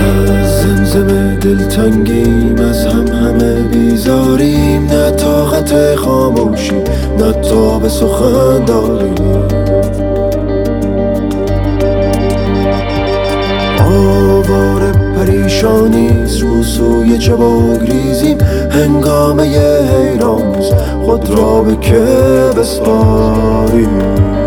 از زمزمه دلتنگیم، از همه بیزاریم، نه طاقت خاموشی نه تاب سخن داریم. آواره پریشانیست، رو سوی چه بگریزیم، هنگامه حیرانیست، خود را به که بسپاریم.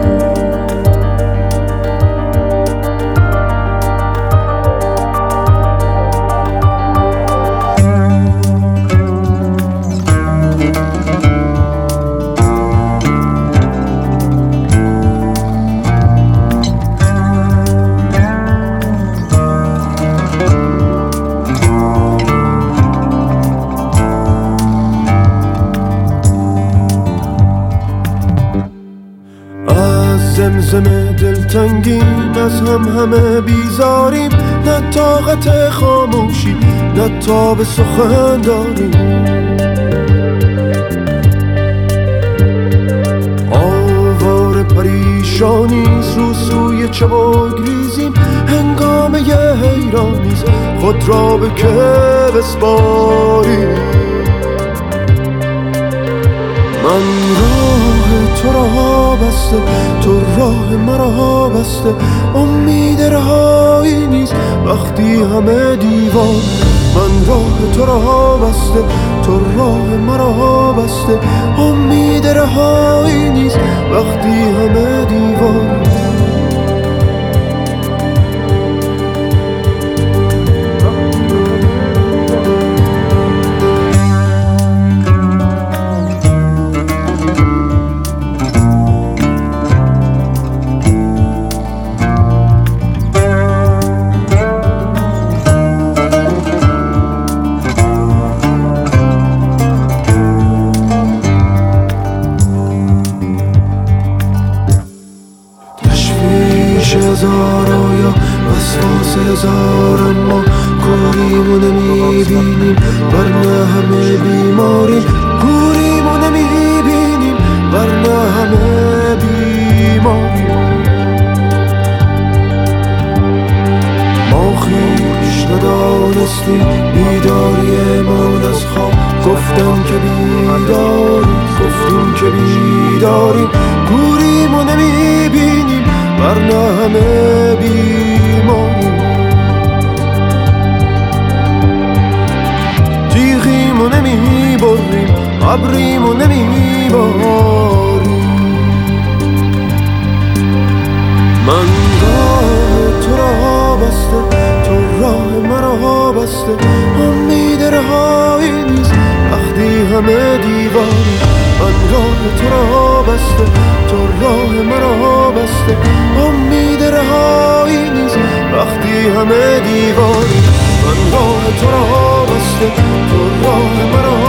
زمزمه دلتنگیم، از همه بیزاریم، نه طاقت خاموشی نه تاب سخن داریم. آواره پریشانیست، رو سوی چه بگریزیم، هنگامه حیرانیست، خود را به که بسپاریم. من راه تو را بسته، تو راه مرا بسته، امید رهایی نیست وقتی همه دیوار. من راه تو را بسته، تو راه مرا بسته، امید رهایی نیست وقتی همه دیوار. هزار آیا وسواس هزار، اما کوریمو نمیبینیم ورنه همه بیماریم. کوریمو نمیبینیم ورنه همه بیماریم. ما خویش ندانستیم بیداریمان از خواب، گفتم که بیداریم، گفتیم که بیداریم. کوریمو نمیبینیم ورنه همه بیماریم. تیغیمو نمیبریم، ابریمو نمیباریم. من راه تو را بسته، تو راه مرا بسته، امید رهایی نیست وقتی همه دیواریم. من راه تو را بسته، تو راه مرا بسته، امید رهایی نیست وقتی همه دیواریم. من راه تو را بسته، تو راه مرا